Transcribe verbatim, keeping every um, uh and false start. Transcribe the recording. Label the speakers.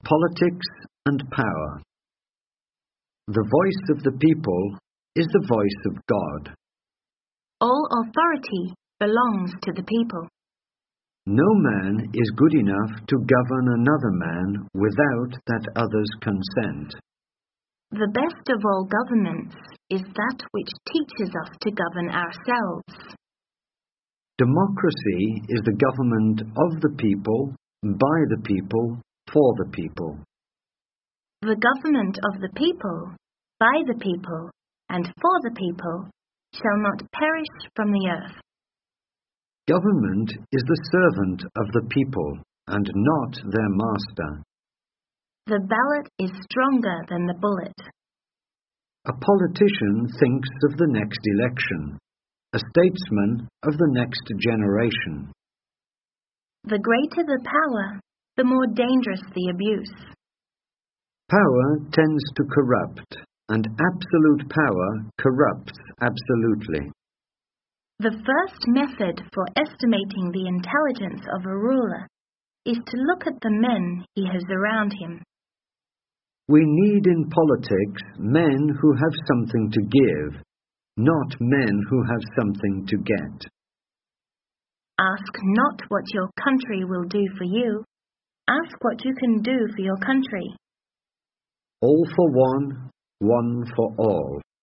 Speaker 1: Politics and power. The voice of the people is the voice of God.
Speaker 2: All authority belongs to the people.
Speaker 1: No man is good enough to govern another man without that other's consent.
Speaker 2: The best of all governments is that which teaches us to govern ourselves.
Speaker 1: Democracy is the government of the people, by the people, for the people.
Speaker 2: The government of the people, by the people, and for the people shall not perish from the earth.
Speaker 1: Government is the servant of the people, and not their master.
Speaker 2: The ballot is stronger than the bullet.
Speaker 1: A politician thinks of the next election, a statesman of the next generation.
Speaker 2: The greater the power, the more dangerous the abuse.
Speaker 1: Power tends to corrupt, and absolute power corrupts absolutely.
Speaker 2: The first method for estimating the intelligence of a ruler is to look at the men he has around him.
Speaker 1: We need in politics men who have something to give, not men who have something to get.
Speaker 2: Ask not what your country will do for you. Ask what you can do for your country.
Speaker 1: All for one, one for all.